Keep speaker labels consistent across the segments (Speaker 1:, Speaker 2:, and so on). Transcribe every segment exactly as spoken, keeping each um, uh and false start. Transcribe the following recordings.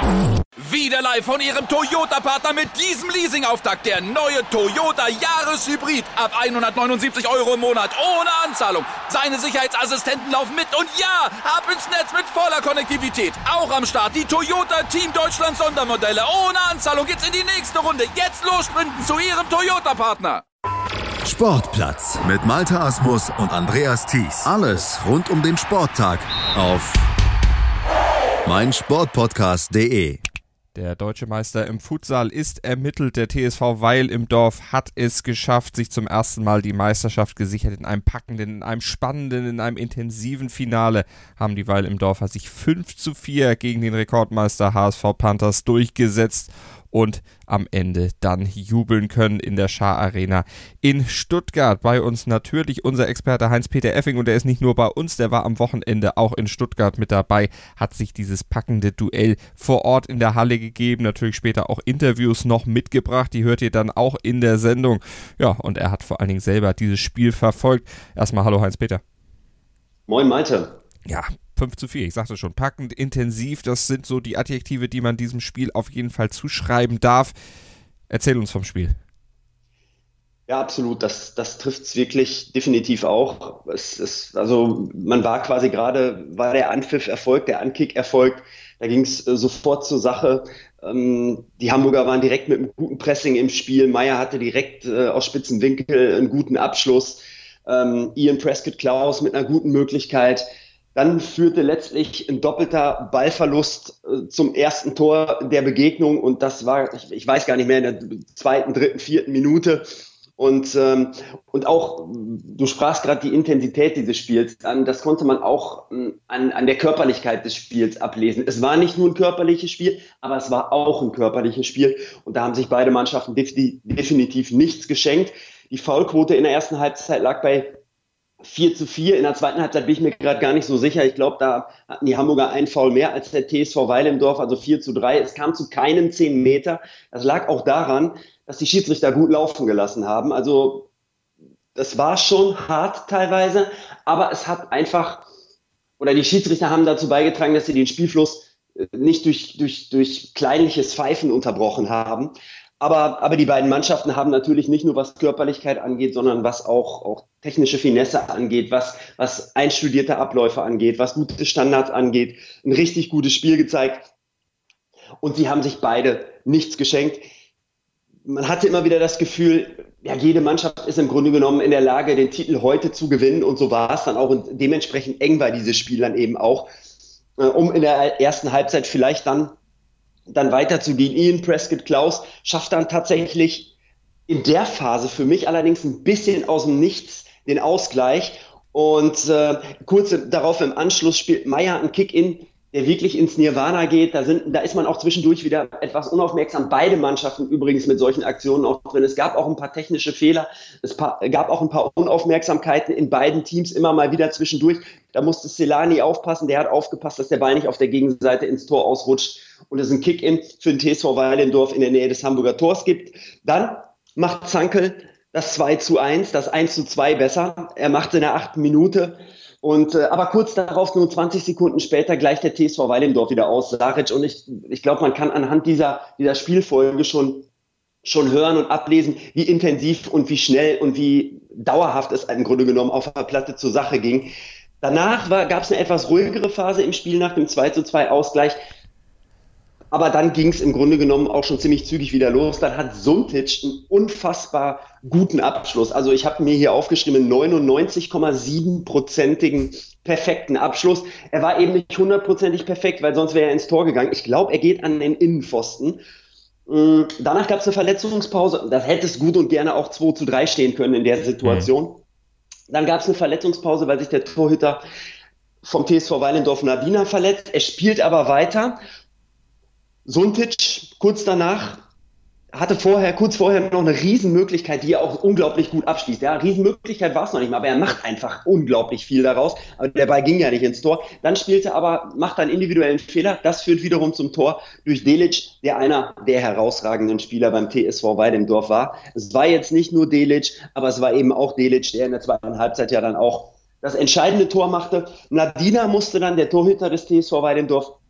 Speaker 1: Wieder live von Ihrem Toyota-Partner mit diesem Leasing-Auftakt. Der neue Toyota Jahreshybrid. Ab hundertneunundsiebzig Euro im Monat. Ohne Anzahlung. Seine Sicherheitsassistenten laufen mit. Und ja, ab ins Netz mit voller Konnektivität. Auch am Start die Toyota Team Deutschland Sondermodelle. Ohne Anzahlung geht's in die nächste Runde. Jetzt los sprinten zu Ihrem Toyota-Partner.
Speaker 2: Sportplatz mit Malte Asmus und Andreas Thies. Alles rund um den Sporttag auf meinsportpodcast punkt de.
Speaker 3: Der deutsche Meister im Futsal ist ermittelt. Der T S V Weil im Dorf hat es geschafft, sich zum ersten Mal die Meisterschaft gesichert. In einem packenden, in einem spannenden, in einem intensiven Finale haben die Weil im Dorfer sich fünf zu vier gegen den Rekordmeister H S V Panthers durchgesetzt und am Ende dann jubeln können in der Schaar Arena in Stuttgart. Bei uns natürlich unser Experte Heinz-Peter Effing, und der ist nicht nur bei uns, der war am Wochenende auch in Stuttgart mit dabei, hat sich dieses packende Duell vor Ort in der Halle gegeben, natürlich später auch Interviews noch mitgebracht, die hört ihr dann auch in der Sendung. Ja, und er hat vor allen Dingen selber dieses Spiel verfolgt. Erstmal hallo Heinz-Peter.
Speaker 4: Moin Malte.
Speaker 3: Ja, fünf zu vier, ich sagte schon, packend, intensiv, das sind so die Adjektive, die man diesem Spiel auf jeden Fall zuschreiben darf. Erzähl uns vom Spiel.
Speaker 4: Ja, absolut, das, das trifft es wirklich definitiv auch. Es ist, also man war quasi gerade, war der Anpfiff erfolgt, der Ankick erfolgt, da ging es äh, sofort zur Sache. Ähm, die Hamburger waren direkt mit einem guten Pressing im Spiel, Meier hatte direkt äh, aus spitzen Winkel einen guten Abschluss, ähm, Ian Prescott-Klaus mit einer guten Möglichkeit. Dann führte letztlich ein doppelter Ballverlust äh, zum ersten Tor der Begegnung, und das war, ich, ich weiß gar nicht mehr, in der zweiten, dritten, vierten Minute. Und, ähm, und auch, du sprachst gerade die Intensität dieses Spiels an, das konnte man auch ähm, an, an der Körperlichkeit des Spiels ablesen. Es war nicht nur ein körperliches Spiel, aber es war auch ein körperliches Spiel, und da haben sich beide Mannschaften def- definitiv nichts geschenkt. Die Foulquote in der ersten Halbzeit lag bei vier zu vier, in der zweiten Halbzeit bin ich mir gerade gar nicht so sicher. Ich glaube, da hatten die Hamburger einen Foul mehr als der T S V Weil im Dorf, also vier zu drei. Es kam zu keinem zehn Meter. Das lag auch daran, dass die Schiedsrichter gut laufen gelassen haben. Also das war schon hart teilweise, aber es hat einfach, oder die Schiedsrichter haben dazu beigetragen, dass sie den Spielfluss nicht durch, durch, durch kleinliches Pfeifen unterbrochen haben. Aber, aber die beiden Mannschaften haben natürlich nicht nur was Körperlichkeit angeht, sondern was auch, auch technische Finesse angeht, was, was einstudierte Abläufe angeht, was gute Standards angeht, ein richtig gutes Spiel gezeigt. Und sie haben sich beide nichts geschenkt. Man hatte immer wieder das Gefühl, ja, jede Mannschaft ist im Grunde genommen in der Lage, den Titel heute zu gewinnen. Und so war es dann auch. Und dementsprechend eng war dieses Spiel dann eben auch, um in der ersten Halbzeit vielleicht dann dann weiterzugehen. Ian Prescott-Klaus schafft dann tatsächlich in der Phase für mich allerdings ein bisschen aus dem Nichts den Ausgleich. Und äh, kurz darauf im Anschluss spielt Meier einen Kick-In, der wirklich ins Nirvana geht. Da, sind, da ist man auch zwischendurch wieder etwas unaufmerksam. Beide Mannschaften übrigens mit solchen Aktionen auch drin. Es gab auch ein paar technische Fehler. Es pa- gab auch ein paar Unaufmerksamkeiten in beiden Teams immer mal wieder zwischendurch. Da musste Celani aufpassen. Der hat aufgepasst, dass der Ball nicht auf der Gegenseite ins Tor ausrutscht und es ein Kick-In für den T S V Weil im Dorf in der Nähe des Hamburger Tors gibt. Dann macht Zankel das zwei zu eins, das eins zu zwei besser. Er macht es in der achten Minute. Und, äh, aber kurz darauf, nur zwanzig Sekunden später, gleicht der T S V Weil im Dorf wieder aus, Saric. Und ich, ich glaube, man kann anhand dieser, dieser Spielfolge schon, schon hören und ablesen, wie intensiv und wie schnell und wie dauerhaft es im Grunde genommen auf der Platte zur Sache ging. Danach gab es eine etwas ruhigere Phase im Spiel nach dem zwei zu zwei Ausgleich. Aber dann ging es im Grunde genommen auch schon ziemlich zügig wieder los. Dann hat Suntic einen unfassbar guten Abschluss. Also ich habe mir hier aufgeschrieben, neunundneunzig Komma sieben prozentigen perfekten Abschluss. Er war eben nicht hundertprozentig perfekt, weil sonst wäre er ins Tor gegangen. Ich glaube, er geht an den Innenpfosten. Danach gab es eine Verletzungspause. Das hätte es gut und gerne auch zwei zu drei stehen können in der Situation. Mhm. Dann gab es eine Verletzungspause, weil sich der Torhüter vom T S V Weil im Dorf Nadina verletzt. Er spielt aber weiter. Suntic kurz danach hatte vorher, kurz vorher noch eine Riesenmöglichkeit, die er auch unglaublich gut abschließt. Ja, Riesenmöglichkeit war es noch nicht mal, aber er macht einfach unglaublich viel daraus. Aber der Ball ging ja nicht ins Tor. Dann spielte er aber, macht einen individuellen Fehler. Das führt wiederum zum Tor durch Delic, der einer der herausragenden Spieler beim T S V Weil im Dorf war. Es war jetzt nicht nur Delic, aber es war eben auch Delic, der in der zweiten Halbzeit ja dann auch das entscheidende Tor machte. Nadina musste dann, der Torhüter des T S V Weil im Dorf,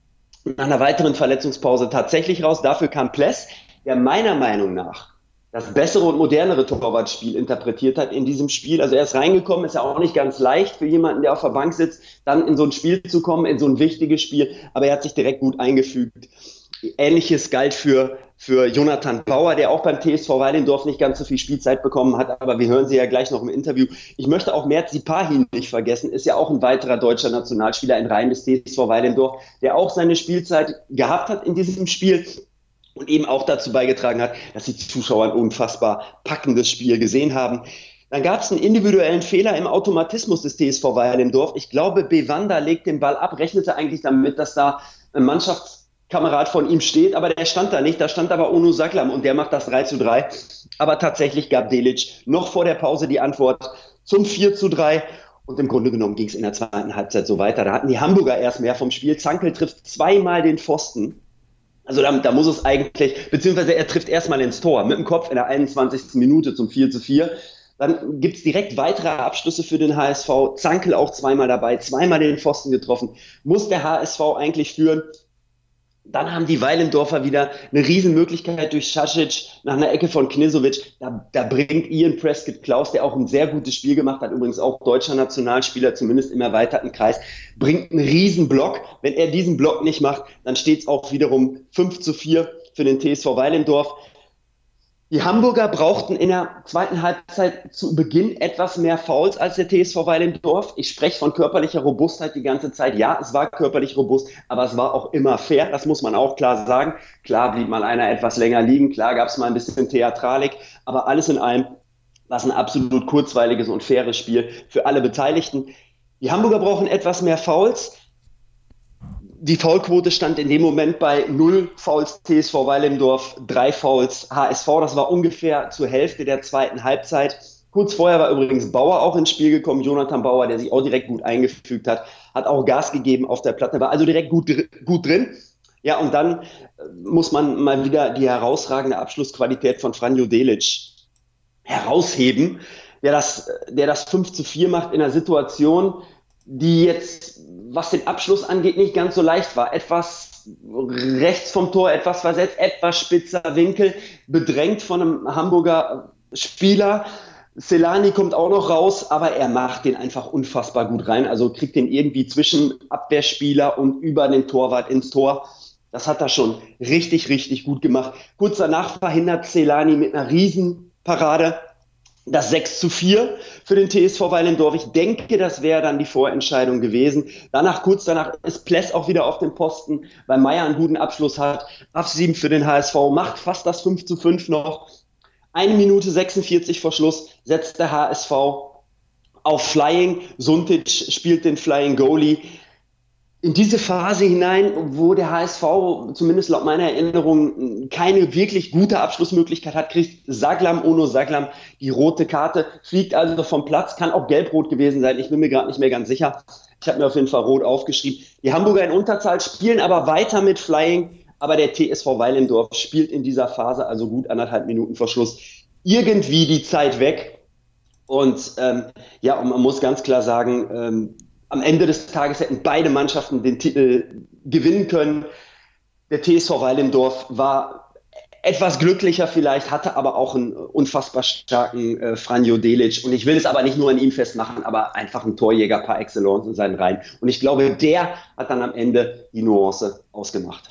Speaker 4: nach einer weiteren Verletzungspause tatsächlich raus. Dafür kam Pless, der meiner Meinung nach das bessere und modernere Torwartspiel interpretiert hat in diesem Spiel. Also er ist reingekommen, ist ja auch nicht ganz leicht für jemanden, der auf der Bank sitzt, dann in so ein Spiel zu kommen, in so ein wichtiges Spiel. Aber er hat sich direkt gut eingefügt. Ähnliches galt für, für Jonathan Bauer, der auch beim T S V Weilendorf nicht ganz so viel Spielzeit bekommen hat. Aber wir hören sie ja gleich noch im Interview. Ich möchte auch Mert Sipahin nicht vergessen, ist ja auch ein weiterer deutscher Nationalspieler in Reihen des T S V Weilendorf, der auch seine Spielzeit gehabt hat in diesem Spiel. Und eben auch dazu beigetragen hat, dass die Zuschauer ein unfassbar packendes Spiel gesehen haben. Dann gab es einen individuellen Fehler im Automatismus des T S V Weilendorf. Ich glaube, Bewanda legt den Ball ab, rechnete eigentlich damit, dass da ein Mannschaftskamerad von ihm steht, aber der stand da nicht. Da stand aber Onur Saklam und der macht das drei zu drei. Aber tatsächlich gab Delic noch vor der Pause die Antwort zum vier zu drei. Und im Grunde genommen ging es in der zweiten Halbzeit so weiter. Da hatten die Hamburger erst mehr vom Spiel. Zankel trifft zweimal den Pfosten. Also da, da muss es eigentlich, beziehungsweise er trifft erstmal ins Tor mit dem Kopf in der einundzwanzigsten Minute zum vier zu vier. Dann gibt's direkt weitere Abschlüsse für den H S V. Zankel auch zweimal dabei, zweimal den Pfosten getroffen. Muss der H S V eigentlich führen? Dann haben die Weilendorfer wieder eine Riesenmöglichkeit durch Šašić nach einer Ecke von Knežević. Da, da bringt Ian Prescott-Klaus, der auch ein sehr gutes Spiel gemacht hat, übrigens auch deutscher Nationalspieler, zumindest im erweiterten Kreis, bringt einen Riesenblock. Wenn er diesen Block nicht macht, dann steht es auch wiederum fünf zu vier für den T S V Weilendorf. Die Hamburger brauchten in der zweiten Halbzeit zu Beginn etwas mehr Fouls als der T S V Weilendorf. Ich spreche von körperlicher Robustheit die ganze Zeit. Ja, es war körperlich robust, aber es war auch immer fair. Das muss man auch klar sagen. Klar blieb mal einer etwas länger liegen. Klar gab es mal ein bisschen Theatralik. Aber alles in allem war es ein absolut kurzweiliges und faires Spiel für alle Beteiligten. Die Hamburger brauchen etwas mehr Fouls. Die Foulquote stand in dem Moment bei null Fouls T S V Weilendorf, drei Fouls H S V. Das war ungefähr zur Hälfte der zweiten Halbzeit. Kurz vorher war übrigens Bauer auch ins Spiel gekommen, Jonathan Bauer, der sich auch direkt gut eingefügt hat, hat auch Gas gegeben auf der Platte, war also direkt gut, gut drin. Ja, und dann muss man mal wieder die herausragende Abschlussqualität von Franjo Delic herausheben, der das, der das fünf zu vier macht in einer Situation, die jetzt, was den Abschluss angeht, nicht ganz so leicht war. Etwas rechts vom Tor, etwas versetzt, etwas spitzer Winkel, bedrängt von einem Hamburger Spieler. Selani kommt auch noch raus, aber er macht den einfach unfassbar gut rein. Also kriegt den irgendwie zwischen Abwehrspieler und über den Torwart ins Tor. Das hat er schon richtig, richtig gut gemacht. Kurz danach verhindert Selani mit einer Riesenparade das sechs zu vier für den T S V Weilendorf. Ich denke, das wäre dann die Vorentscheidung gewesen. Danach, kurz danach, ist Pless auch wieder auf dem Posten, weil Meier einen guten Abschluss hat. Afsim für den H S V macht fast das fünf zu fünf noch. Eine Minute sechsundvierzig vor Schluss setzt der H S V auf Flying. Suntic spielt den Flying Goalie. In diese Phase hinein, wo der H S V, zumindest laut meiner Erinnerung, keine wirklich gute Abschlussmöglichkeit hat, kriegt Saklam, Onur Saklam die rote Karte, fliegt also vom Platz, kann auch gelb-rot gewesen sein, ich bin mir gerade nicht mehr ganz sicher. Ich habe mir auf jeden Fall rot aufgeschrieben. Die Hamburger in Unterzahl spielen aber weiter mit Flying, aber der T S V Weilendorf spielt in dieser Phase, also gut anderthalb Minuten vor Schluss, irgendwie die Zeit weg. Und ähm, ja, und man muss ganz klar sagen, ähm, am Ende des Tages hätten beide Mannschaften den Titel gewinnen können. Der T S V Weilendorf war etwas glücklicher vielleicht, hatte aber auch einen unfassbar starken äh, Franjo Delic. Und ich will es aber nicht nur an ihm festmachen, aber einfach ein Torjäger par excellence in seinen Reihen. Und ich glaube, der hat dann am Ende die Nuance ausgemacht.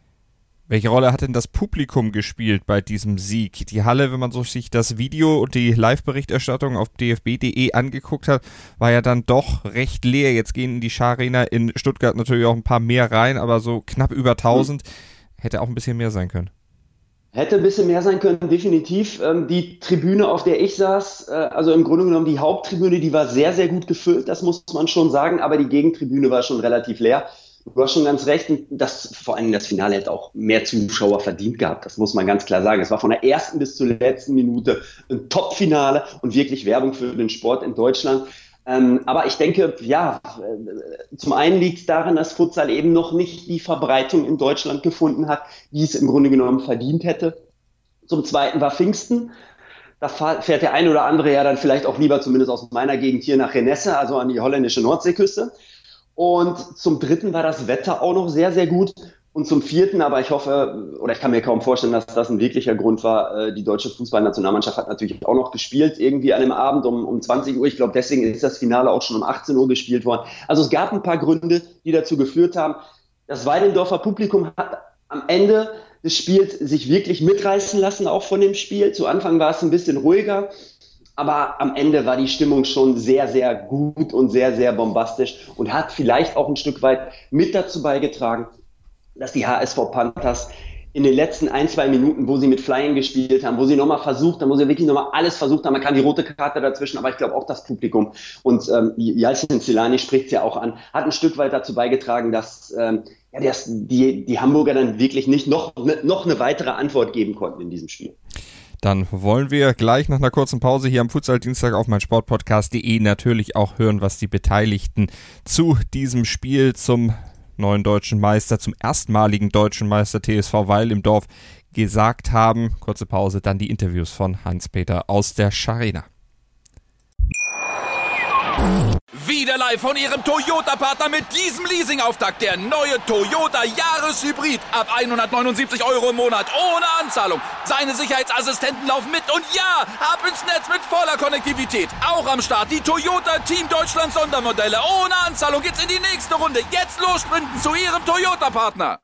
Speaker 3: Welche Rolle hat denn das Publikum gespielt bei diesem Sieg? Die Halle, wenn man so sich das Video und die Live-Berichterstattung auf d f b punkt d e angeguckt hat, war ja dann doch recht leer. Jetzt gehen in die Scharena in Stuttgart natürlich auch ein paar mehr rein, aber so knapp über tausend hätte auch ein bisschen mehr sein können.
Speaker 4: Hätte ein bisschen mehr sein können, definitiv. Die Tribüne, auf der ich saß, also im Grunde genommen die Haupttribüne, die war sehr, sehr gut gefüllt, das muss man schon sagen, aber die Gegentribüne war schon relativ leer. Du hast schon ganz recht, das, vor allem das Finale hätte auch mehr Zuschauer verdient gehabt, das muss man ganz klar sagen. Es war von der ersten bis zur letzten Minute ein Top-Finale und wirklich Werbung für den Sport in Deutschland. Ähm, aber ich denke, ja, zum einen liegt es daran, dass Futsal eben noch nicht die Verbreitung in Deutschland gefunden hat, die es im Grunde genommen verdient hätte. Zum zweiten war Pfingsten. Da fährt der eine oder andere ja dann vielleicht auch lieber, zumindest aus meiner Gegend, hier nach Renesse, also an die holländische Nordseeküste. Und zum Dritten war das Wetter auch noch sehr, sehr gut. Und zum vierten, aber ich hoffe, oder ich kann mir kaum vorstellen, dass das ein wirklicher Grund war, die deutsche Fußballnationalmannschaft hat natürlich auch noch gespielt, irgendwie an dem Abend um, um zwanzig Uhr. Ich glaube, deswegen ist das Finale auch schon um achtzehn Uhr gespielt worden. Also es gab ein paar Gründe, die dazu geführt haben. Das Weidendorfer Publikum hat am Ende des Spiels sich wirklich mitreißen lassen, auch von dem Spiel. Zu Anfang war es ein bisschen ruhiger, aber am Ende war die Stimmung schon sehr, sehr gut und sehr, sehr bombastisch und hat vielleicht auch ein Stück weit mit dazu beigetragen, dass die H S V Panthers in den letzten ein, zwei Minuten, wo sie mit Flying gespielt haben, wo sie nochmal versucht haben, wo sie wirklich nochmal alles versucht haben, man kann die rote Karte dazwischen, aber ich glaube auch das Publikum und ähm, Jalcin Szilány spricht es ja auch an, hat ein Stück weit dazu beigetragen, dass ähm, ja, dass die, die Hamburger dann wirklich nicht noch, noch eine weitere Antwort geben konnten in diesem Spiel.
Speaker 3: Dann wollen wir gleich nach einer kurzen Pause hier am Futsal-Dienstag auf meinsportpodcast punkt de natürlich auch hören, was die Beteiligten zu diesem Spiel zum neuen deutschen Meister, zum erstmaligen deutschen Meister T S V Weil im Dorf gesagt haben. Kurze Pause, dann die Interviews von Hans-Peter aus der Scharena.
Speaker 1: Wieder live von Ihrem Toyota-Partner mit diesem Leasing-Auftakt. Der neue Toyota Jahreshybrid. Ab hundertneunundsiebzig Euro im Monat. Ohne Anzahlung. Seine Sicherheitsassistenten laufen mit. Und ja, ab ins Netz mit voller Konnektivität. Auch am Start die Toyota Team Deutschland Sondermodelle. Ohne Anzahlung geht's in die nächste Runde. Jetzt los sprinten zu Ihrem Toyota-Partner.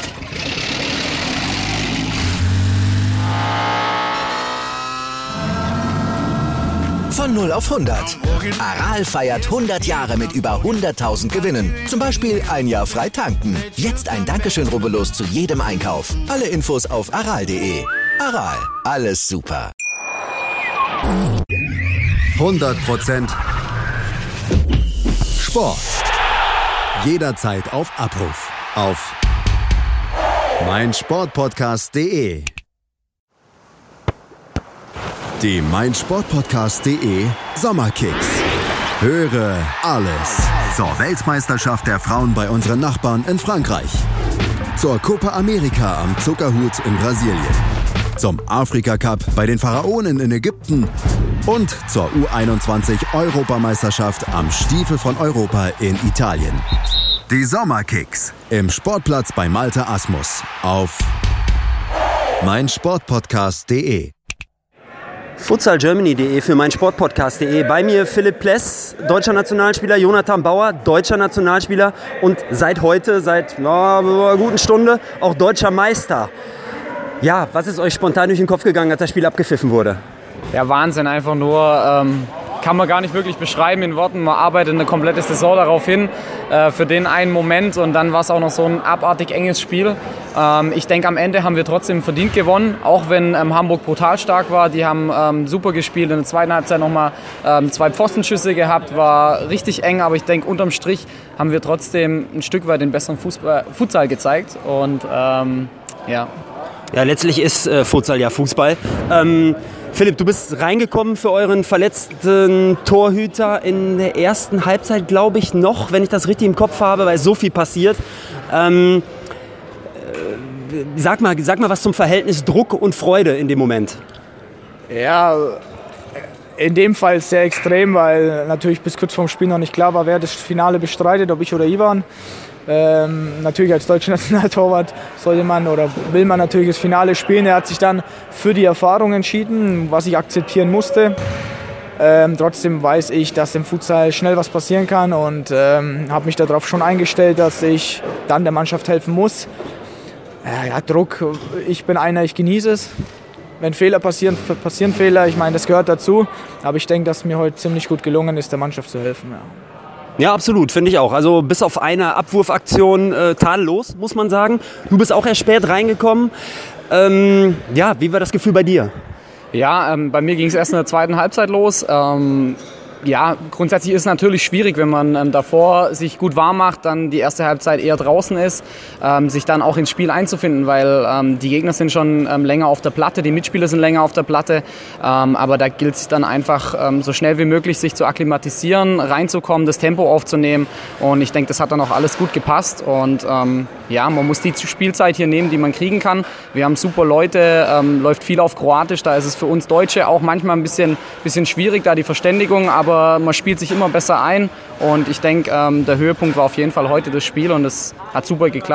Speaker 5: Von null auf hundert. Aral feiert hundert Jahre mit über hunderttausend Gewinnen. Zum Beispiel ein Jahr frei tanken. Jetzt ein Dankeschön, rubbellos zu jedem Einkauf. Alle Infos auf aral punkt de. Aral, alles super.
Speaker 2: hundert Prozent Sport. Jederzeit auf Abruf. Auf meinsportpodcast punkt de. Die meinsportpodcast punkt de Sommerkicks. Höre alles zur Weltmeisterschaft der Frauen bei unseren Nachbarn in Frankreich. Zur Copa America am Zuckerhut in Brasilien. Zum Afrika Cup bei den Pharaonen in Ägypten. Und zur U einundzwanzig Europameisterschaft am Stiefel von Europa in Italien. Die Sommerkicks im Sportplatz bei Malte Asmus auf meinsportpodcast punkt de.
Speaker 6: futsal germany punkt de für meinsportpodcast punkt de. Bei mir Philipp Pless, deutscher Nationalspieler, Jonathan Bauer, deutscher Nationalspieler und seit heute, seit na, einer guten Stunde auch deutscher Meister. Ja, was ist euch spontan durch den Kopf gegangen, als das Spiel abgepfiffen wurde?
Speaker 7: Ja, Wahnsinn, einfach nur, ähm, kann man gar nicht wirklich beschreiben in Worten. Man arbeitet eine komplette Saison darauf hin, äh, für den einen Moment, und dann war es auch noch so ein abartig enges Spiel. Ähm, ich denke, am Ende haben wir trotzdem verdient gewonnen, auch wenn ähm, Hamburg brutal stark war. Die haben ähm, super gespielt, in der zweiten Halbzeit nochmal ähm, zwei Pfostenschüsse gehabt, war richtig eng, aber ich denke, unterm Strich haben wir trotzdem ein Stück weit den besseren Fußball, Futsal gezeigt und ähm, ja.
Speaker 6: Ja, letztlich ist äh, Futsal ja Fußball. Ähm, Philipp, du bist reingekommen für euren verletzten Torhüter in der ersten Halbzeit, glaube ich, noch, wenn ich das richtig im Kopf habe, weil so viel passiert. Ähm, äh, sag mal, sag mal was zum Verhältnis Druck und Freude in dem Moment.
Speaker 8: Ja, in dem Fall sehr extrem, weil natürlich bis kurz vorm Spiel noch nicht klar war, wer das Finale bestreitet, ob ich oder Ivan. Ähm, natürlich als deutscher Nationaltorwart sollte man oder will man natürlich das Finale spielen. Er hat sich dann für die Erfahrung entschieden, was ich akzeptieren musste. Ähm, trotzdem weiß ich, dass im Futsal schnell was passieren kann und ähm, habe mich darauf schon eingestellt, dass ich dann der Mannschaft helfen muss. Äh, ja, Druck, ich bin einer, ich genieße es. Wenn Fehler passieren, passieren Fehler. Ich meine, das gehört dazu. Aber ich denke, dass mir heute ziemlich gut gelungen ist, der Mannschaft zu helfen. Ja.
Speaker 6: Ja, absolut, finde ich auch. Also bis auf eine Abwurfaktion äh, tadellos, muss man sagen. Du bist auch erst spät reingekommen. Ähm, ja, wie war das Gefühl bei dir?
Speaker 7: Ja, ähm, bei mir ging es erst in der zweiten Halbzeit los. Ähm, ja, grundsätzlich ist es natürlich schwierig, wenn man ähm, davor sich gut warm macht, dann die erste Halbzeit eher draußen ist, ähm, sich dann auch ins Spiel einzufinden, weil ähm, die Gegner sind schon ähm, länger auf der Platte, die Mitspieler sind länger auf der Platte, ähm, aber da gilt es dann einfach ähm, so schnell wie möglich sich zu akklimatisieren, reinzukommen, das Tempo aufzunehmen, und ich denke, das hat dann auch alles gut gepasst und ähm, ja, man muss die Spielzeit hier nehmen, die man kriegen kann. Wir haben super Leute, ähm, läuft viel auf Kroatisch, da ist es für uns Deutsche auch manchmal ein bisschen, bisschen schwierig, da die Verständigung, aber man spielt sich immer besser ein und ich denke, ähm, der Höhepunkt war auf jeden Fall heute das Spiel und es hat super geklappt.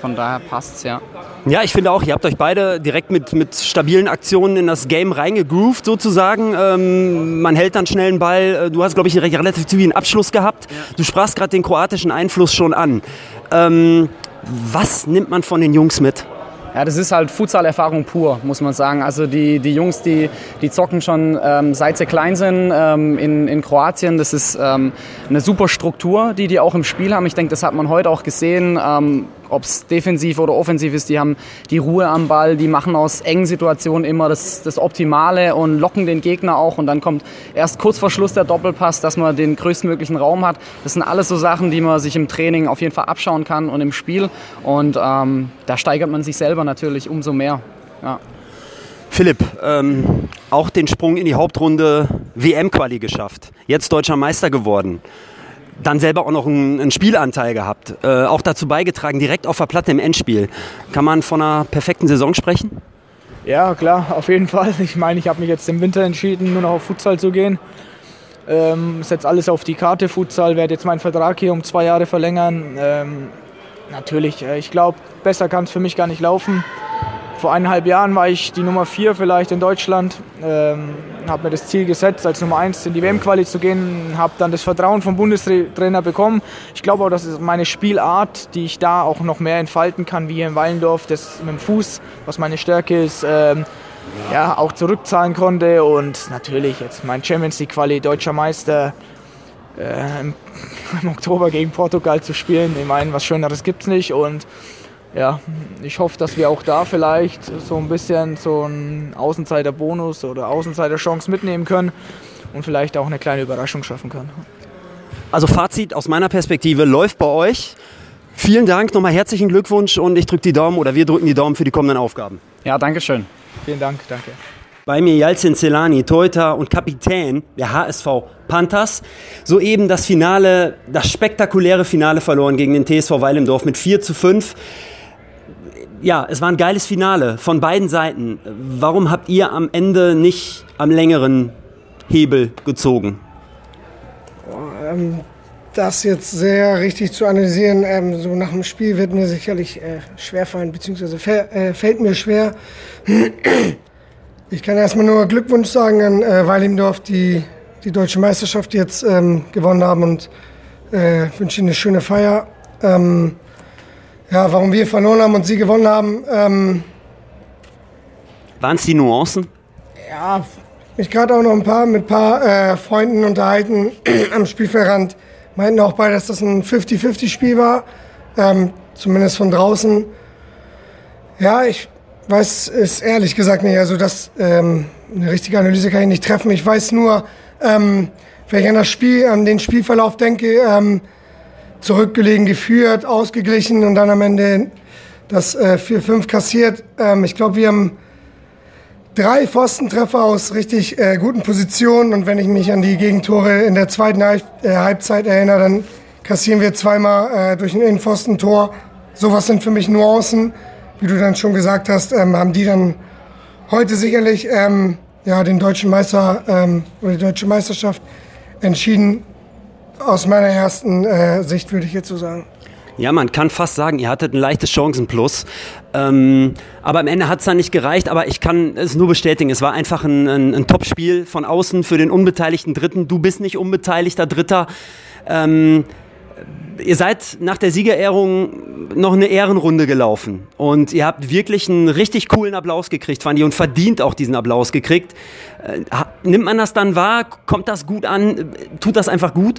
Speaker 7: von daher passt's, ja.
Speaker 6: Ja, ich finde auch, ihr habt euch beide direkt mit, mit stabilen Aktionen in das Game reingegroovt sozusagen. Ähm, man hält dann schnell einen Ball. Du hast, glaube ich, einen relativ zügigen Abschluss gehabt. Ja. Du sprachst gerade den kroatischen Einfluss schon an. Ähm, was nimmt man von den Jungs mit?
Speaker 7: Ja, das ist halt Futsal-Erfahrung pur, muss man sagen. Also die, die Jungs, die, die zocken schon ähm, seit sie klein sind ähm, in, in Kroatien. Das ist ähm, eine super Struktur, die die auch im Spiel haben. Ich denke, das hat man heute auch gesehen. Ähm, ob es defensiv oder offensiv ist, die haben die Ruhe am Ball, die machen aus engen Situationen immer das, das Optimale und locken den Gegner auch. Und dann kommt erst kurz vor Schluss der Doppelpass, dass man den größtmöglichen Raum hat. Das sind alles so Sachen, die man sich im Training auf jeden Fall abschauen kann und im Spiel. Und ähm, da steigert man sich selber natürlich umso mehr. Ja.
Speaker 6: Philipp, ähm, auch den Sprung in die Hauptrunde W M-Quali geschafft. Jetzt deutscher Meister geworden. Dann selber auch noch einen, einen Spielanteil gehabt. Äh, auch dazu beigetragen, direkt auf der Platte im Endspiel. Kann man von einer perfekten Saison sprechen?
Speaker 8: Ja, klar, auf jeden Fall. Ich meine, ich habe mich jetzt im Winter entschieden, nur noch auf Futsal zu gehen. Ähm, ist jetzt alles auf die Karte Futsal, werde jetzt meinen Vertrag hier um zwei Jahre verlängern. Ähm, natürlich, äh, ich glaube, besser kann es für mich gar nicht laufen. Vor eineinhalb Jahren war ich die Nummer vier vielleicht in Deutschland, ähm, habe mir das Ziel gesetzt, als Nummer eins in die W M-Quali zu gehen, habe dann das Vertrauen vom Bundestrainer bekommen. Ich glaube auch, dass es meine Spielart, die ich da auch noch mehr entfalten kann, wie hier in Wallendorf, das mit dem Fuß, was meine Stärke ist, ähm, ja, auch zurückzahlen konnte. Und natürlich jetzt mein Champions League-Quali, deutscher Meister, äh, im, im Oktober gegen Portugal zu spielen. Ich meine, was Schöneres gibt's nicht. Und ja, ich hoffe, dass wir auch da vielleicht so ein bisschen so einen Außenseiter-Bonus oder Außenseiter-Chance mitnehmen können und vielleicht auch eine kleine Überraschung schaffen können.
Speaker 6: Also Fazit aus meiner Perspektive läuft bei euch. Vielen Dank, nochmal herzlichen Glückwunsch und ich drücke die Daumen oder wir drücken die Daumen für die kommenden Aufgaben.
Speaker 7: Ja, danke schön.
Speaker 8: Vielen Dank, danke.
Speaker 6: Bei mir Yalcin Celani, Torhüter und Kapitän der H S V Panthers. Soeben das Finale, das spektakuläre Finale verloren gegen den T S V Weil im Dorf mit vier zu fünf. Ja, es war ein geiles Finale von beiden Seiten. Warum habt ihr am Ende nicht am längeren Hebel gezogen?
Speaker 9: Oh, ähm, das jetzt sehr richtig zu analysieren, ähm, so nach dem Spiel wird mir sicherlich äh, schwerfallen, beziehungsweise fä- äh, fällt mir schwer. Ich kann erstmal nur Glückwunsch sagen an äh, Weil im Dorf, die die deutsche Meisterschaft jetzt ähm, gewonnen haben und äh, wünsche ihnen eine schöne Feier. Ähm, Ja, warum wir verloren haben und sie gewonnen haben. Ähm,
Speaker 6: Waren es die Nuancen?
Speaker 9: Ja, mich gerade auch noch ein paar mit ein paar äh, Freunden unterhalten am Spielfeldrand. Meinten auch beide, dass das ein fünfzig fünfzig Spiel war, ähm, zumindest von draußen. Ja, ich weiß es ehrlich gesagt nicht. Also das, ähm, eine richtige Analyse kann ich nicht treffen. Ich weiß nur, ähm, wenn ich an das Spiel, an den Spielverlauf denke, ähm, zurückgelegen, geführt, ausgeglichen und dann am Ende das äh, vier fünf kassiert. Ähm, ich glaube, wir haben drei Pfostentreffer aus richtig äh, guten Positionen und wenn ich mich an die Gegentore in der zweiten Halb- äh, Halbzeit erinnere, dann kassieren wir zweimal äh, durch ein Innenpfostentor. Sowas sind für mich Nuancen. Wie du dann schon gesagt hast, ähm, haben die dann heute sicherlich ähm, ja, den deutschen Meister ähm, oder die deutsche Meisterschaft entschieden. Aus meiner ersten äh, Sicht würde ich jetzt so sagen.
Speaker 6: Ja, man kann fast sagen, ihr hattet ein leichtes Chancenplus. Ähm, aber am Ende hat es dann nicht gereicht. Aber ich kann es nur bestätigen, es war einfach ein, ein, ein Top-Spiel von außen für den unbeteiligten Dritten. Du bist nicht unbeteiligter Dritter. Ähm, ihr seid nach der Siegerehrung noch eine Ehrenrunde gelaufen. Und ihr habt wirklich einen richtig coolen Applaus gekriegt, fand ich, und verdient auch diesen Applaus gekriegt. Äh, nimmt man das dann wahr? Kommt das gut an? Tut das einfach gut?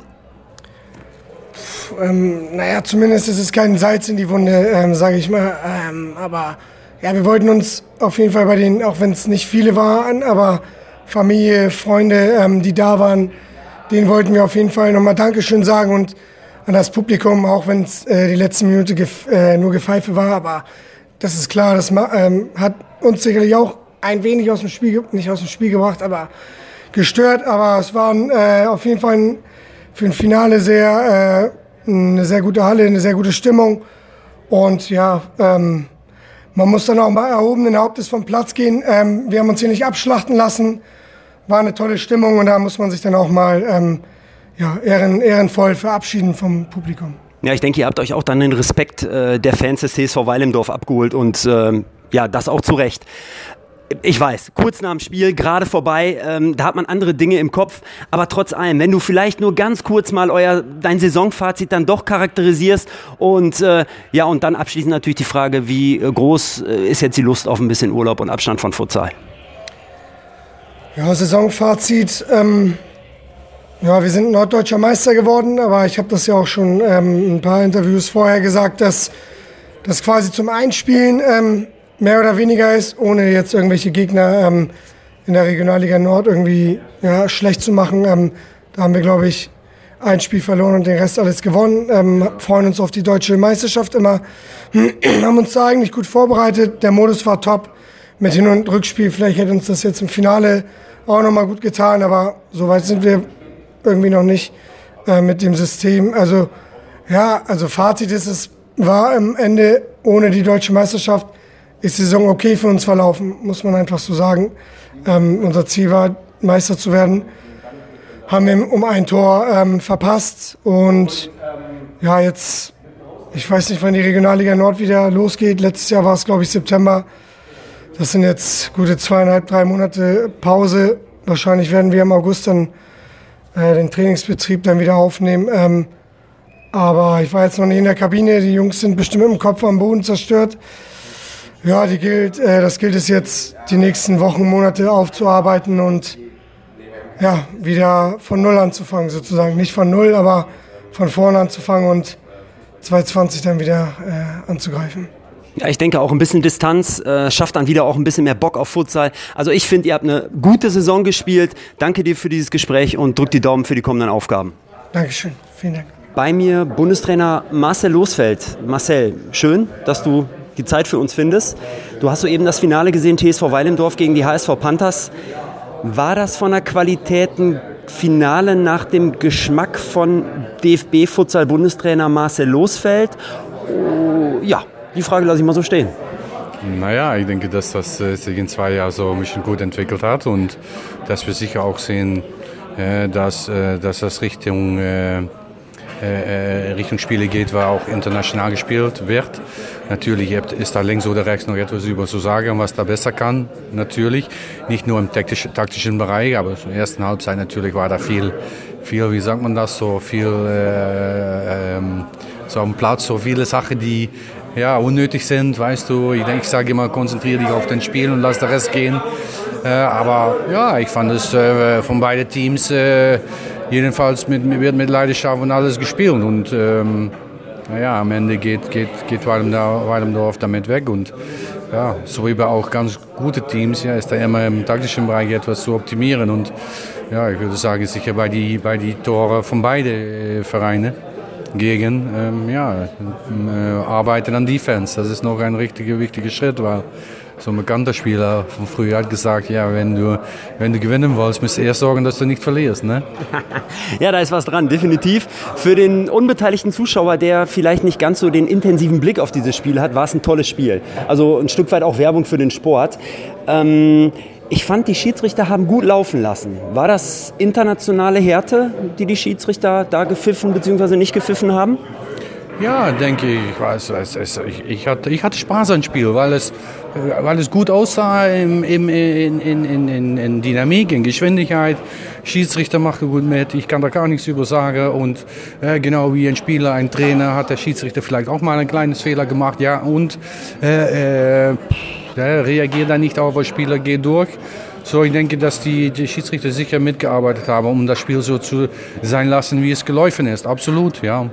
Speaker 9: Ähm, naja, zumindest ist es kein Salz in die Wunde, ähm, sage ich mal. Ähm, aber ja, wir wollten uns auf jeden Fall bei denen, auch wenn es nicht viele waren, aber Familie, Freunde, ähm, die da waren, denen wollten wir auf jeden Fall nochmal Dankeschön sagen und an das Publikum, auch wenn es äh, die letzte Minute gef- äh, nur Gepfeife war. Aber das ist klar, das ma- ähm, hat uns sicherlich auch ein wenig aus dem Spiel, ge- nicht aus dem Spiel gebracht, aber gestört. Aber es war äh, auf jeden Fall ein, für ein Finale sehr... Äh, eine sehr gute Halle, eine sehr gute Stimmung und ja, ähm, man muss dann auch mal erhobenen Hauptes vom Platz gehen. Ähm, wir haben uns hier nicht abschlachten lassen, war eine tolle Stimmung und da muss man sich dann auch mal ähm, ja, ehren, ehrenvoll verabschieden vom Publikum.
Speaker 6: Ja, ich denke, ihr habt euch auch dann den Respekt äh, der Fans des T S V Weil im Dorf abgeholt und äh, ja, das auch zu Recht. Ich weiß, kurz nach dem Spiel, gerade vorbei, ähm, da hat man andere Dinge im Kopf, aber trotz allem, wenn du vielleicht nur ganz kurz mal euer dein Saisonfazit dann doch charakterisierst und äh, ja, und dann abschließend natürlich die Frage, wie äh, groß äh, ist jetzt die Lust auf ein bisschen Urlaub und Abstand von Futsal?
Speaker 9: Ja, Saisonfazit, ähm, ja, wir sind norddeutscher Meister geworden, aber ich habe das ja auch schon ähm, ein paar Interviews vorher gesagt, dass das quasi zum Einspielen ähm, mehr oder weniger ist, ohne jetzt irgendwelche Gegner ähm, in der Regionalliga Nord irgendwie ja, schlecht zu machen. Ähm, da haben wir, glaube ich, ein Spiel verloren und den Rest alles gewonnen. Ähm, freuen uns auf die deutsche Meisterschaft immer. Haben uns da eigentlich gut vorbereitet. Der Modus war top mit Hin- und Rückspiel. Vielleicht hätte uns das jetzt im Finale auch nochmal gut getan, aber so weit sind wir irgendwie noch nicht äh, mit dem System. Also ja, also Fazit ist, es war am Ende ohne die deutsche Meisterschaft ist die Saison okay für uns verlaufen, muss man einfach so sagen. Ähm, unser Ziel war, Meister zu werden. Haben wir um ein Tor ähm, verpasst. Und ja, jetzt, ich weiß nicht, wann die Regionalliga Nord wieder losgeht. Letztes Jahr war es, glaube ich, September. Das sind jetzt gute zweieinhalb, drei Monate Pause. Wahrscheinlich werden wir im August dann äh, den Trainingsbetrieb dann wieder aufnehmen. Ähm, aber ich war jetzt noch nicht in der Kabine. Die Jungs sind bestimmt im Kopf am Boden zerstört. Ja, die gilt, äh, das gilt es jetzt, die nächsten Wochen, Monate aufzuarbeiten und ja, wieder von Null anzufangen sozusagen. Nicht von Null, aber von vorne anzufangen und zwanzig zwanzig dann wieder äh, anzugreifen.
Speaker 6: Ja, ich denke auch ein bisschen Distanz äh, schafft dann wieder auch ein bisschen mehr Bock auf Futsal. Also ich finde, ihr habt eine gute Saison gespielt. Danke dir für dieses Gespräch und drück die Daumen für die kommenden Aufgaben.
Speaker 9: Dankeschön, vielen Dank.
Speaker 6: Bei mir Bundestrainer Marcel Losfeld. Marcel, schön, dass du die Zeit für uns findest. Du hast soeben das Finale gesehen, T S V Weil im Dorf gegen die H S V Panthers. War das von der Qualität ein Finale nach dem Geschmack von D F B-Futsal-Bundestrainer Marcel Losfeld? Oh, ja, die Frage lasse ich mal so stehen.
Speaker 10: Naja, ich denke, dass das sich in zwei Jahren so ein bisschen gut entwickelt hat und dass wir sicher auch sehen, dass, dass das Richtung Äh, Richtung Spiele geht, wo auch international gespielt wird. Natürlich ist da links oder rechts noch etwas über zu sagen, was da besser kann. Natürlich, nicht nur im taktisch, taktischen Bereich, aber in der ersten Halbzeit natürlich war da viel, viel, wie sagt man das, so viel äh, ähm, so am Platz, so viele Sachen, die ja, unnötig sind, weißt du. Ich denke, ich sage immer, konzentriere dich auf den Spiel und lass den Rest gehen. Äh, aber ja, ich fand es äh, von beiden Teams äh, jedenfalls mit, wird mit Leidenschaft und alles gespielt und ähm, naja, am Ende geht, geht, geht Weil im Dorf damit weg und ja, so wie bei auch ganz gute Teams, ja, ist da immer im taktischen Bereich etwas zu optimieren und ja, ich würde sagen, sicher bei die, bei die Tore von beiden äh, Vereinen gegen ähm, ja, äh, arbeiten an Defense, das ist noch ein richtiger, wichtiger Schritt, weil so ein bekannter Spieler von früher hat gesagt, ja, wenn du, wenn du gewinnen willst, musst du erst sorgen, dass du nicht verlierst, ne?
Speaker 6: Ja, da ist was dran, definitiv. Für den unbeteiligten Zuschauer, der vielleicht nicht ganz so den intensiven Blick auf dieses Spiel hat, war es ein tolles Spiel. Also ein Stück weit auch Werbung für den Sport. Ähm, ich fand, die Schiedsrichter haben gut laufen lassen. War das internationale Härte, die die Schiedsrichter da gepfiffen bzw. nicht gepfiffen haben?
Speaker 10: Ja, denke ich. Ich, weiß, es, es, ich, ich, hatte, ich hatte Spaß am Spiel, weil es, weil es gut aussah im, im, in, in, in, in Dynamik, in Geschwindigkeit. Schiedsrichter machte gut mit, ich kann da gar nichts über sagen. Und äh, genau wie ein Spieler, ein Trainer, hat der Schiedsrichter vielleicht auch mal ein kleines Fehler gemacht. Ja, und äh, äh, reagiert dann nicht auf, der Spieler geht durch. So, ich denke, dass die, die Schiedsrichter sicher mitgearbeitet haben, um das Spiel so zu sein lassen, wie es gelaufen ist. Absolut, ja.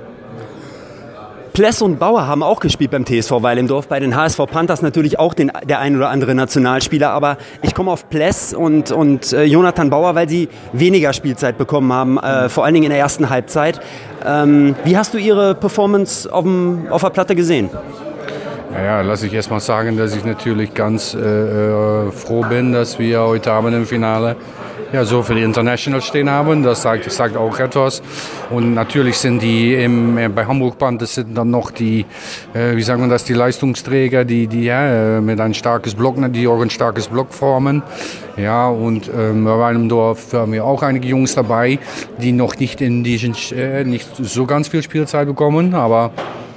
Speaker 6: Pless und Bauer haben auch gespielt beim T S V Weil im Dorf, bei den H S V Panthers natürlich auch den, der ein oder andere Nationalspieler, aber ich komme auf Pless und, und äh, Jonathan Bauer, weil sie weniger Spielzeit bekommen haben, äh, vor allen Dingen in der ersten Halbzeit. Ähm, wie hast du ihre Performance auf, dem, auf der Platte gesehen?
Speaker 10: Naja, lass ich erst mal sagen, dass ich natürlich ganz äh, froh bin, dass wir heute Abend im Finale ja, so viele Internationals stehen haben. Das sagt, das sagt auch etwas. Und natürlich sind die im, äh, bei Hamburg Band, das sind dann noch die, äh, wie sagt man das, die Leistungsträger, die, die ja, mit ein starkes Block, die auch ein starkes Block formen. Ja, und ähm, bei Weilendorf haben wir auch einige Jungs dabei, die noch nicht in diesen, äh, nicht so ganz viel Spielzeit bekommen, aber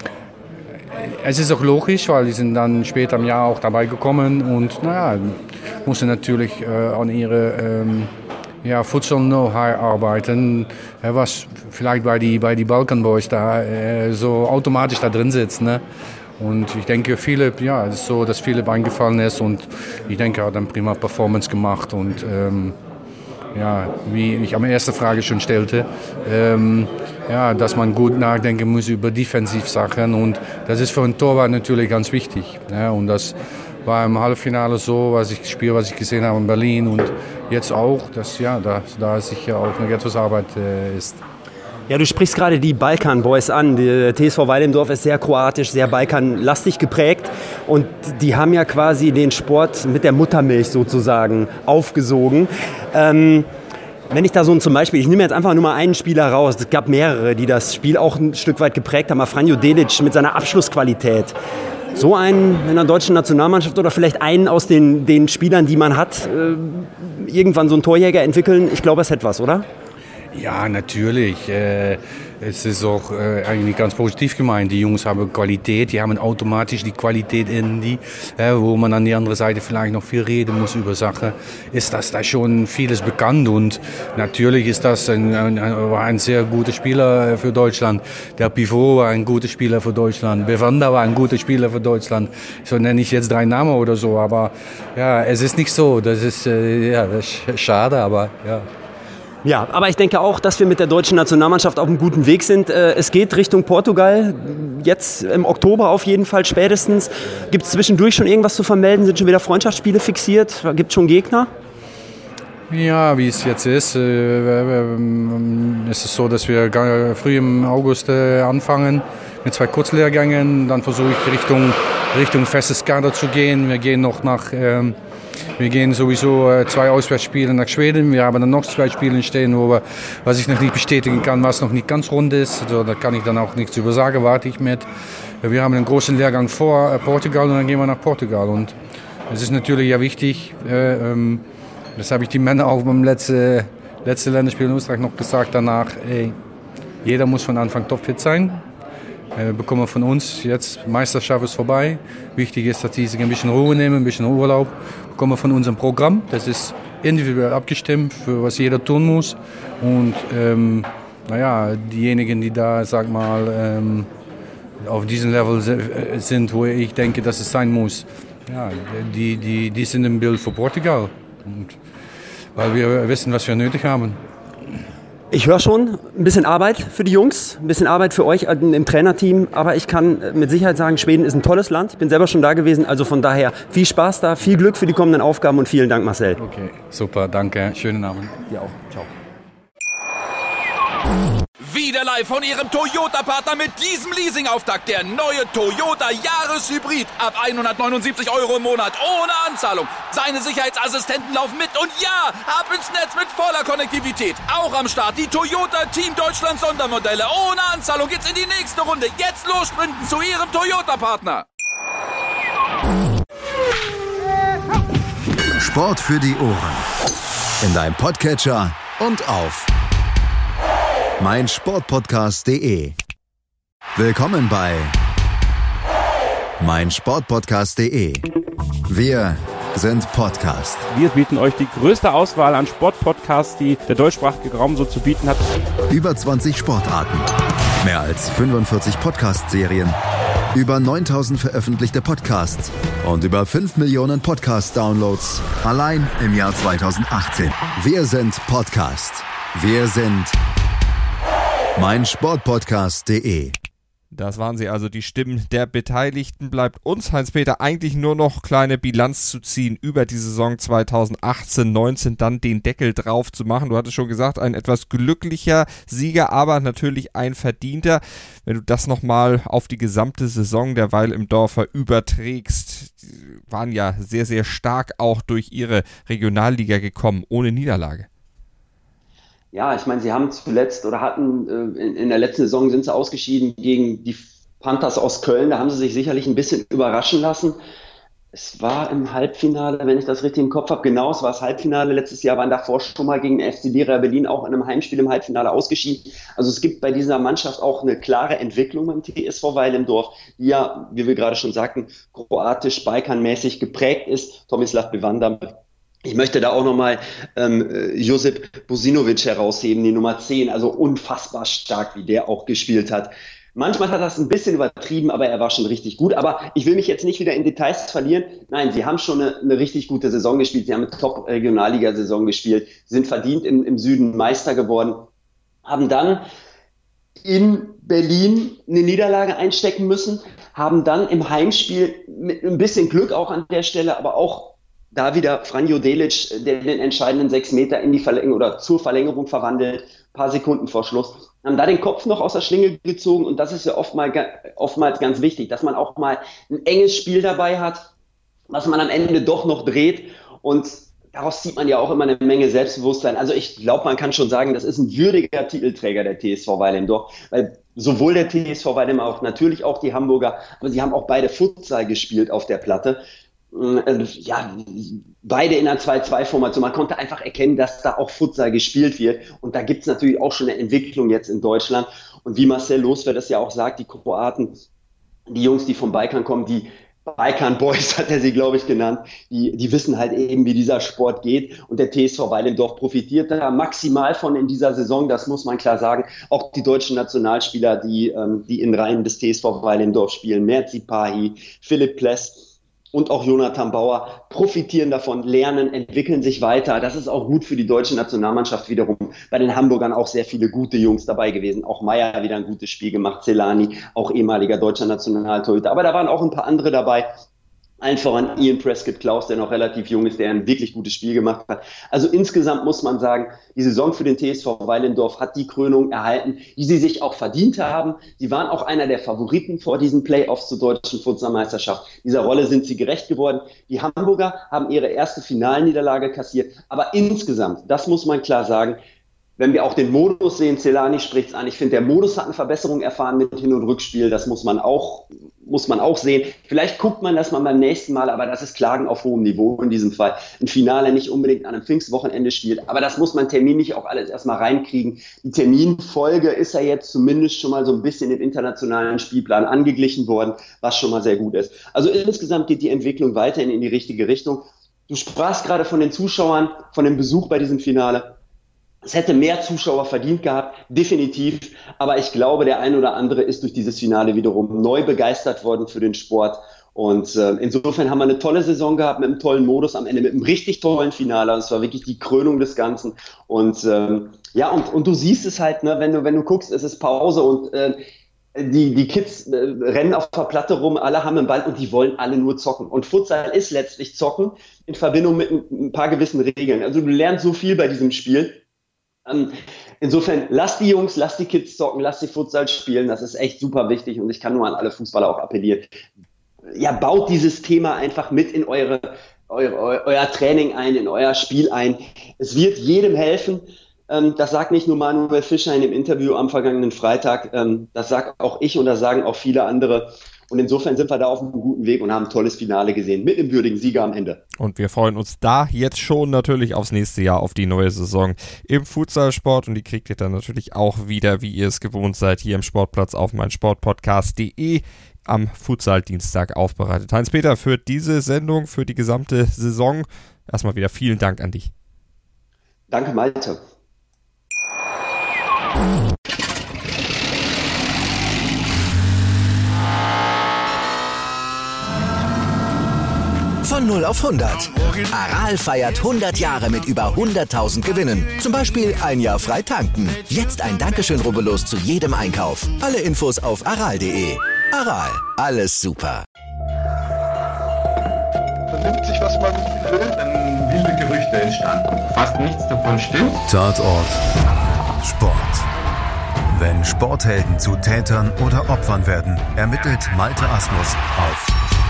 Speaker 10: es ist auch logisch, weil die sind dann später im Jahr auch dabei gekommen und naja, mussten natürlich äh, an ihre ähm, ja, Futsal-Know-how arbeiten, äh, was vielleicht bei die, bei die Balkan Boys da äh, so automatisch da drin sitzt. Ne? Und ich denke, Philipp, ja, es ist so, dass Philipp eingefallen ist und ich denke, er hat eine prima Performance gemacht und ähm, ja, wie ich am ersten Frage schon stellte, ähm, ja, dass man gut nachdenken muss über Defensivsachen und das ist für einen Torwart natürlich ganz wichtig. Ja, und das war im Halbfinale so, was ich Spiel, was ich gesehen habe in Berlin und jetzt auch, dass ja, da, da sicher auch noch etwas Arbeit äh, ist.
Speaker 6: Ja, du sprichst gerade die Balkan Boys an. Der T S V Weilendorf ist sehr kroatisch, sehr balkanlastig geprägt und die haben ja quasi den Sport mit der Muttermilch sozusagen aufgesogen. Ähm, wenn ich da so zum Beispiel, ich nehme jetzt einfach nur mal einen Spieler raus, es gab mehrere, die das Spiel auch ein Stück weit geprägt haben, Franjo Delic mit seiner Abschlussqualität. So einen in der deutschen Nationalmannschaft oder vielleicht einen aus den, den Spielern, die man hat, äh, irgendwann so einen Torjäger entwickeln, ich glaube, es hätte was, oder?
Speaker 10: Ja, natürlich. Äh, es ist auch äh, eigentlich ganz positiv gemeint. Die Jungs haben Qualität, die haben automatisch die Qualität in die, äh, wo man an die andere Seite vielleicht noch viel reden muss über Sachen. Ist das da schon vieles bekannt und natürlich ist das ein, ein, war ein sehr guter Spieler für Deutschland. Der Pivot war ein guter Spieler für Deutschland. Bevanda war ein guter Spieler für Deutschland. So nenne ich jetzt drei Namen oder so, aber ja, es ist nicht so. Das ist, äh, ja, das ist schade, aber ja.
Speaker 6: Ja, aber ich denke auch, dass wir mit der deutschen Nationalmannschaft auf einem guten Weg sind. Es geht Richtung Portugal, jetzt im Oktober auf jeden Fall spätestens. Gibt es zwischendurch schon irgendwas zu vermelden? Sind schon wieder Freundschaftsspiele fixiert? Gibt es schon Gegner?
Speaker 10: Ja, wie es jetzt ist, äh, ist es so, dass wir früh im August äh, anfangen mit zwei Kurzlehrgängen. Dann versuche ich Richtung, Richtung festes Kader zu gehen. Wir gehen noch nach... Ähm, Wir gehen sowieso äh, zwei Auswärtsspiele nach Schweden. Wir haben dann noch zwei Spiele stehen, wo wir, was ich noch nicht bestätigen kann, was noch nicht ganz rund ist. Also, da kann ich dann auch nichts über sagen, warte ich mit. Wir haben einen großen Lehrgang vor äh, Portugal und dann gehen wir nach Portugal. Und es ist natürlich ja wichtig, äh, ähm, das habe ich die Männer auch beim letzten letzte Länderspiel in Österreich noch gesagt danach, ey, jeder muss von Anfang topfit sein. Wir bekommen von uns jetzt, Meisterschaft ist vorbei. Wichtig ist, dass die sich ein bisschen Ruhe nehmen, ein bisschen Urlaub. Bekommen von unserem Programm. Das ist individuell abgestimmt, für was jeder tun muss. Und ähm, naja, diejenigen, die da, sag mal, ähm, auf diesem Level sind, wo ich denke, dass es sein muss, ja, die, die, die sind im Bild für Portugal. Und weil wir wissen, was wir nötig haben.
Speaker 6: Ich höre schon, ein bisschen Arbeit für die Jungs, ein bisschen Arbeit für euch im Trainerteam, aber ich kann mit Sicherheit sagen, Schweden ist ein tolles Land. Ich bin selber schon da gewesen, also von daher viel Spaß da, viel Glück für die kommenden Aufgaben und vielen Dank, Marcel.
Speaker 10: Okay, super, danke, schönen Abend.
Speaker 6: Dir auch, ciao.
Speaker 1: Wieder live von Ihrem Toyota-Partner mit diesem Leasing-Auftakt. Der neue Toyota Jahreshybrid. Ab hundertneunundsiebzig Euro im Monat. Ohne Anzahlung. Seine Sicherheitsassistenten laufen mit. Und ja, ab ins Netz mit voller Konnektivität. Auch am Start die Toyota Team Deutschland Sondermodelle. Ohne Anzahlung geht's in die nächste Runde. Jetzt los sprinten zu Ihrem Toyota-Partner.
Speaker 2: Sport für die Ohren. In deinem Podcatcher und auf meinsportpodcast punkt de. Willkommen bei meinsportpodcast punkt de. Wir sind Podcast.
Speaker 11: Wir bieten euch die größte Auswahl an Sportpodcasts, die der deutschsprachige Raum so zu bieten hat.
Speaker 2: Über zwanzig Sportarten, mehr als fünfundvierzig Podcast-Serien, über neuntausend veröffentlichte Podcasts und über fünf Millionen Podcast-Downloads allein im Jahr zweitausendachtzehn. Wir sind Podcast. Wir sind meinsportpodcast punkt de.
Speaker 3: Das waren sie also, die Stimmen der Beteiligten. Bleibt uns, Heinz-Peter, eigentlich nur noch kleine Bilanz zu ziehen über die Saison zweitausendachtzehn neunzehn, dann den Deckel drauf zu machen. Du hattest schon gesagt, ein etwas glücklicher Sieger, aber natürlich ein verdienter. Wenn du das nochmal auf die gesamte Saison der Weil im Dorfer überträgst, waren ja sehr, sehr stark auch durch ihre Regionalliga gekommen, ohne Niederlage.
Speaker 4: ja, ich meine, sie haben zuletzt oder hatten äh, in, in der letzten Saison sind sie ausgeschieden gegen die Panthers aus Köln. Da haben sie sich sicherlich ein bisschen überraschen lassen. Es war im Halbfinale, wenn ich das richtig im Kopf habe, genau, es war das Halbfinale. Letztes Jahr waren davor schon mal gegen den F C Lira Berlin auch in einem Heimspiel im Halbfinale ausgeschieden. Also es gibt bei dieser Mannschaft auch eine klare Entwicklung beim T S V Weil im Dorf, die ja, wie wir gerade schon sagten, kroatisch, balkanmäßig geprägt ist. Tomislav Bivanda. Ich möchte da auch nochmal ähm, Josip Bosinovic herausheben, die Nummer zehn, also unfassbar stark, wie der auch gespielt hat. Manchmal hat er das ein bisschen übertrieben, aber er war schon richtig gut. Aber ich will mich jetzt nicht wieder in Details verlieren. Nein, sie haben schon eine, eine richtig gute Saison gespielt. Sie haben eine Top-Regionalliga-Saison gespielt, sind verdient im, im Süden Meister geworden, haben dann in Berlin eine Niederlage einstecken müssen, haben dann im Heimspiel mit ein bisschen Glück auch an der Stelle, aber auch da wieder Franjo Delic, der den entscheidenden sechs Meter in die Verlängerung oder zur Verlängerung verwandelt, ein paar Sekunden vor Schluss, haben da den Kopf noch aus der Schlinge gezogen und das ist ja oftmals, oftmals ganz wichtig, dass man auch mal ein enges Spiel dabei hat, was man am Ende doch noch dreht und daraus zieht man ja auch immer eine Menge Selbstbewusstsein. Also ich glaube, man kann schon sagen, das ist ein würdiger Titelträger der T S V Weil im Dorf, weil sowohl der T S V Weil im auch, natürlich auch die Hamburger, aber sie haben auch beide Futsal gespielt auf der Platte. Ja, beide in einer zwei zwei Formation. Man konnte einfach erkennen, dass da auch Futsal gespielt wird. Und da gibt es natürlich auch schon eine Entwicklung jetzt in Deutschland. Und wie Marcel Loswer das ja auch sagt, die Kroaten, die Jungs, die vom Balkan kommen, die Balkan Boys hat er sie, glaube ich, genannt, die, die wissen halt eben, wie dieser Sport geht. Und der T S V Weil im Dorf profitiert da maximal von in dieser Saison, das muss man klar sagen. Auch die deutschen Nationalspieler, die, ähm, die in Reihen des T S V Weil im Dorf spielen, Merzi Pahi, Philipp Pless, und auch Jonathan Bauer profitieren davon, lernen, entwickeln sich weiter. Das ist auch gut für die deutsche Nationalmannschaft wiederum. Bei den Hamburgern auch sehr viele gute Jungs dabei gewesen. Auch Meier wieder ein gutes Spiel gemacht, Celani, auch ehemaliger deutscher Nationaltorhüter. Aber da waren auch ein paar andere dabei. Allen voran Ian Prescott-Klaus, der noch relativ jung ist, der ein wirklich gutes Spiel gemacht hat. Also insgesamt muss man sagen, die Saison für den T S V Weil im Dorf hat die Krönung erhalten, die sie sich auch verdient haben. Sie waren auch einer der Favoriten vor diesen Playoffs zur deutschen Futsalmeisterschaft. Dieser Rolle sind sie gerecht geworden. Die Hamburger haben ihre erste Finalniederlage kassiert. Aber insgesamt, das muss man klar sagen, wenn wir auch den Modus sehen, Celani spricht es an, ich finde, der Modus hat eine Verbesserung erfahren mit Hin- und Rückspiel, das muss man auch muss man auch sehen. Vielleicht guckt man das mal beim nächsten Mal, aber das ist Klagen auf hohem Niveau in diesem Fall. Ein Finale nicht unbedingt an einem Pfingstwochenende spielt, aber das muss man terminlich auch alles erstmal reinkriegen. Die Terminfolge ist ja jetzt zumindest schon mal so ein bisschen im internationalen Spielplan angeglichen worden, was schon mal sehr gut ist. Also insgesamt geht die Entwicklung weiterhin in die richtige Richtung. Du sprachst gerade von den Zuschauern, von dem Besuch bei diesem Finale. Es hätte mehr Zuschauer verdient gehabt, definitiv. Aber ich glaube, der ein oder andere ist durch dieses Finale wiederum neu begeistert worden für den Sport. Und äh, insofern haben wir eine tolle Saison gehabt mit einem tollen Modus am Ende, mit einem richtig tollen Finale. Es war wirklich die Krönung des Ganzen. Und ähm, ja, und, und du siehst es halt, ne, wenn du wenn du guckst, es ist Pause und äh, die die Kids äh, rennen auf der Platte rum, alle haben einen Ball und die wollen alle nur zocken. Und Futsal ist letztlich Zocken in Verbindung mit ein, ein paar gewissen Regeln. Also du lernst so viel bei diesem Spiel. Insofern, lass die Jungs, lass die Kids zocken, lass die Futsal spielen, das ist echt super wichtig und ich kann nur an alle Fußballer auch appellieren. Ja, baut dieses Thema einfach mit in eure, eure, euer Training ein, in euer Spiel ein. Es wird jedem helfen. Das sagt nicht nur Manuel Fischer in dem Interview am vergangenen Freitag, das sagt auch ich und das sagen auch viele andere. Und insofern sind wir da auf einem guten Weg und haben ein tolles Finale gesehen mit einem würdigen Sieger am Ende.
Speaker 3: Und wir freuen uns da jetzt schon natürlich aufs nächste Jahr, auf die neue Saison im Futsalsport. Und die kriegt ihr dann natürlich auch wieder, wie ihr es gewohnt seid, hier im Sportplatz auf meinsportpodcast punkt de am Futsal-Dienstag aufbereitet. Heinz-Peter, für diese Sendung, für die gesamte Saison, erstmal wieder vielen Dank an dich.
Speaker 4: Danke, Malte.
Speaker 5: Von null auf hundert. Aral feiert hundert Jahre mit über hunderttausend Gewinnen. Zum Beispiel ein Jahr frei tanken. Jetzt ein Dankeschön, rubbellos zu jedem Einkauf. Alle Infos auf aral punkt de. Aral, alles super.
Speaker 12: Vernimmt sich, was man will, dann wilde Gerüchte entstanden. Fast nichts davon stimmt.
Speaker 2: Tatort Sport. Wenn Sporthelden zu Tätern oder Opfern werden, ermittelt Malte Asmus auf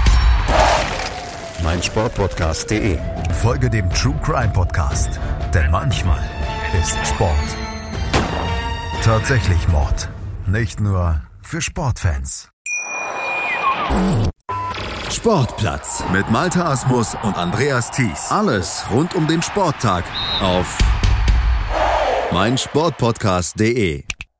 Speaker 2: meinsportpodcast punkt de. Folge dem True Crime Podcast, denn manchmal ist Sport tatsächlich Mord. Nicht nur für Sportfans. Sportplatz mit Malte Asmus und Andreas Thies. Alles rund um den Sporttag auf meinsportpodcast punkt de.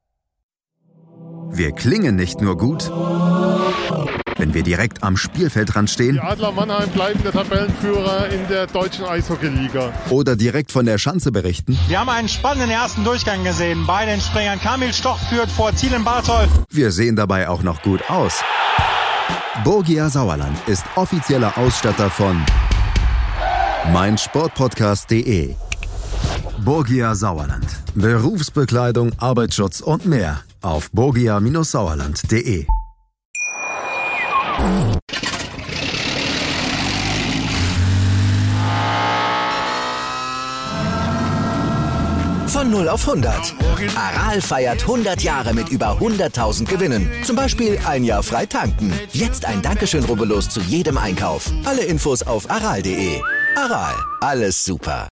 Speaker 2: Wir klingen nicht nur gut, wenn wir direkt am Spielfeldrand stehen.
Speaker 13: Die Adler Mannheim bleiben der Tabellenführer in der deutschen Eishockeyliga.
Speaker 2: Oder direkt von der Schanze berichten.
Speaker 14: Wir haben einen spannenden ersten Durchgang gesehen. Bei den Springern Kamil Stoch führt vor Thielen Bartol.
Speaker 2: Wir sehen dabei auch noch gut aus. Borgia Sauerland ist offizieller Ausstatter von meinsportpodcast punkt de. Borgia Sauerland. Berufsbekleidung, Arbeitsschutz und mehr auf borgia Sauerland punkt de.
Speaker 5: Von null auf hundert. Aral feiert hundert Jahre mit über hunderttausend Gewinnen. Zum Beispiel ein Jahr frei tanken. Jetzt ein Dankeschön, rubbellos zu jedem Einkauf. Alle Infos auf aral punkt de. Aral, alles super.